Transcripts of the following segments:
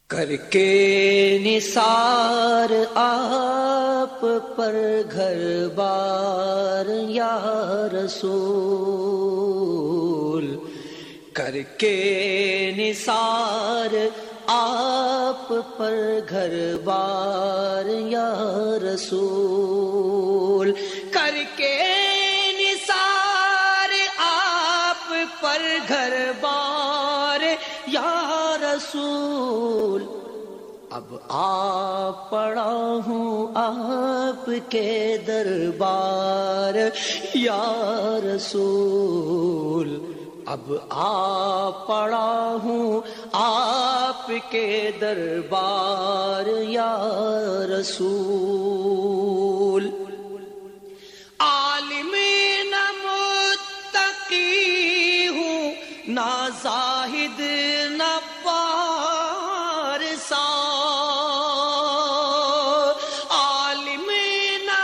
کر کے نثار آپ پر گھر بار یا رسول، کر کے نثار آپ پر گھر بار یا رسول، کر کے نثار آپ پر گھر بار یا رسول، اب آ پڑا ہوں آپ کے دربار یا رسول، اب آ پڑا ہوں آپ کے دربار یا رسول۔ عالم نہ متقی ہوں، نہ زاہد نہ پارسا، عالم نہ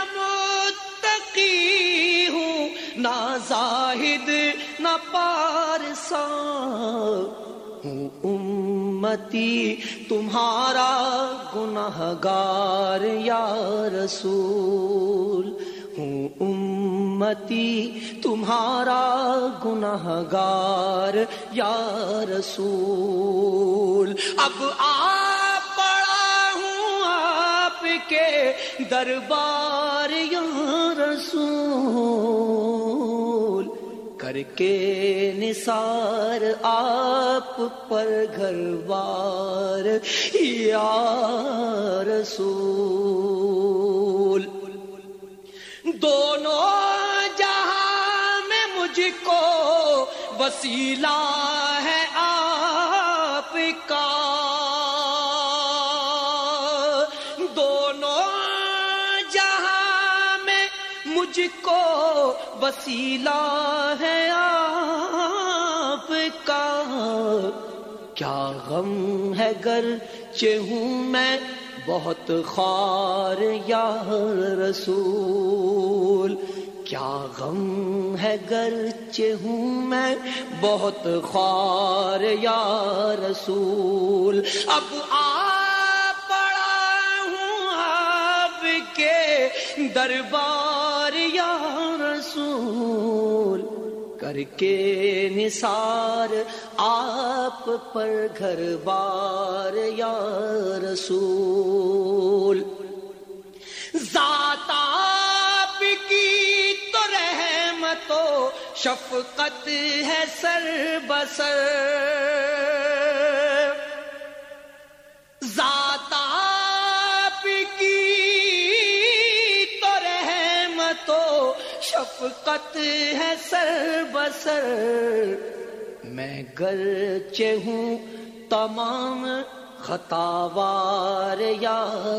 متقی ہوں، نہ زاہد نہ پارسا، ہوں امتی تمہارا گنہگار یا رسول، ہوں امتی تمہارا گنہگار یا رسول، اب آ پڑا ہوں آپ کے دربار یا رسول، کر کے نثار آپ پر گھر بار یا رسول۔ دونوں جہاں میں مجھ کو وسیلہ ہے آپ کا، دونوں جہاں میں مجھ کو وسیلہ ہے آپ کا، کیا غم ہے گرچہ ہوں میں بہت خوار یا رسول، کیا غم ہے گرچہ ہوں میں بہت خوار یا رسول، اب آ پڑا ہوں آپ کے دربار یا رسول، کر کے نثار آپ پر گھر بار یا رسول۔ ذات آپ کی تو رحمت و شفقت ہے سر بسر، ذات آپ کی تو رحمت و شفقت ہے سر بسر، میں گرچہ ہوں تمام خطاوار یا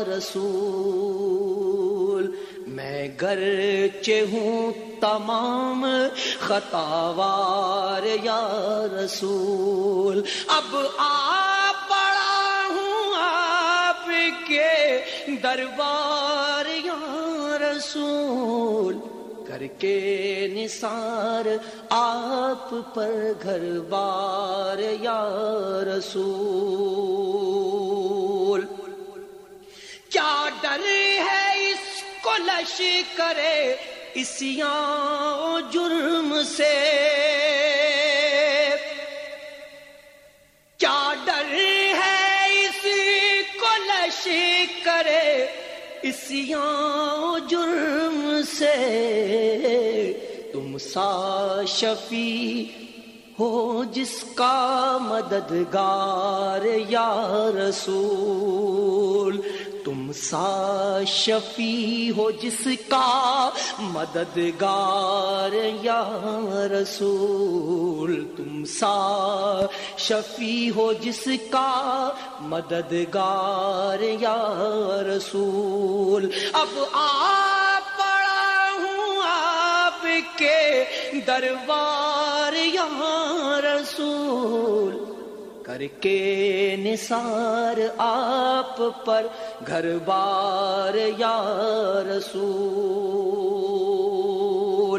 رسول، میں گرچہ ہوں تمام خطاوار یا رسول، اب آ پڑا ہوں آپ کے دربار یا رسول، کر کے نثار آپ پر گھر بار یا رسول۔ کیا ڈر ہے اس کو لشکر عصیاں و جرم سے، کیا ڈر ہے اس کو لشکر عصیاں و جرم سے، تم سا شفیع ہو جس کا مددگار یا رسول، تم سا شفیع ہو جس کا مددگار یا رسول، تم سا شفیع ہو جس کا مددگار یا رسول، اب آ پڑا ہوں آپ کے دربار یا رسول، کر کے نثار آپ پر گھر بار یا رسول،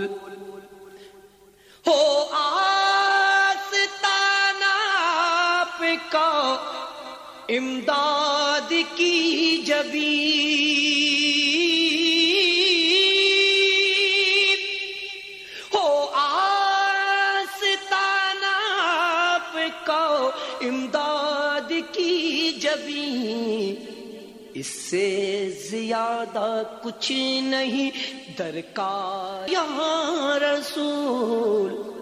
ہو آستانہ آپ کا امداد کی جبیں ہو آستانہ آپ کا، امداد کی جبیں اس سے زیادہ کچھ نہیں درکار یا رسول۔